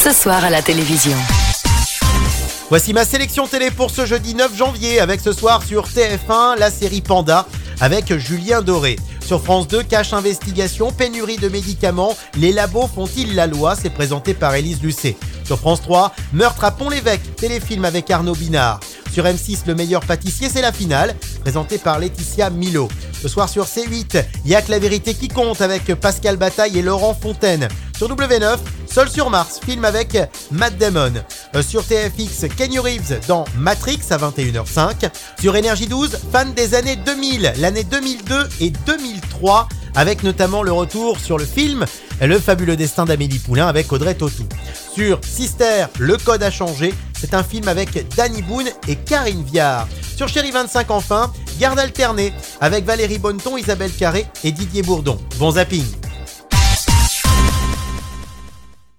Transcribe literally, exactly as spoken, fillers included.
ce soir à la télévision. Voici ma sélection télé pour ce jeudi neuf janvier avec ce soir sur T F un la série Panda avec Julien Doré. Sur France deux, Cache Investigation, pénurie de médicaments, les labos font-ils la loi? C'est présenté par Élise Lucet. Sur France trois, Meurtre à Pont-l'Évêque, téléfilm avec Arnaud Binard. Sur M six, Le meilleur pâtissier, c'est la finale, présenté par Laetitia Milo. Ce soir sur C huit, Y'a que la vérité qui compte avec Pascal Bataille et Laurent Fontaine. Sur W neuf, Seul sur Mars, film avec Matt Damon. Euh, sur T F X, Keanu Reeves dans Matrix à vingt et une heures cinq. Sur Énergie douze, fan des années deux mille, l'année deux mille deux et deux mille trois, avec notamment le retour sur le film Le fabuleux destin d'Amélie Poulain avec Audrey Tautou. Sur Sister, Le code a changé, c'est un film avec Danny Boone et Karine Viard. Sur Chérie vingt-cinq enfin, Garde alternée avec Valérie Bonneton, Isabelle Carré et Didier Bourdon. Bon zapping!